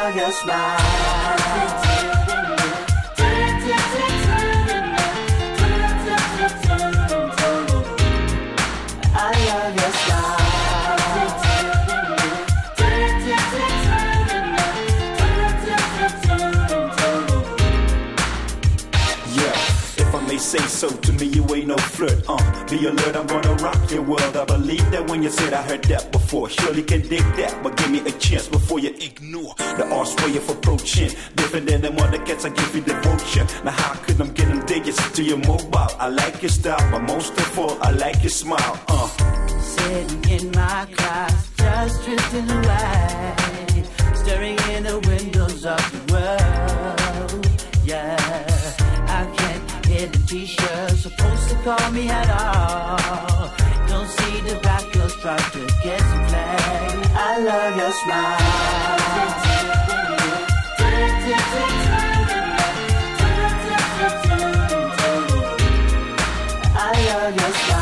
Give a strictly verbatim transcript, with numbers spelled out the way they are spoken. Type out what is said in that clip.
love your smile. Say so to me, you ain't no flirt, uh Be alert, I'm gonna rock your world. I believe that when you said I heard that before. Surely can dig that, but give me a chance before you ignore the arse way of approaching. Different than them other cats, I give you devotion. Now how could I'm getting digits to your mobile? I like your style, but most of all, I like your smile, uh Sitting in my class, just drifting away, staring in the windows of the world, yeah. I can't hear the t-shirt supposed to call me at all. Don't see the black girls try to get some play. I love your smile. I love your smile.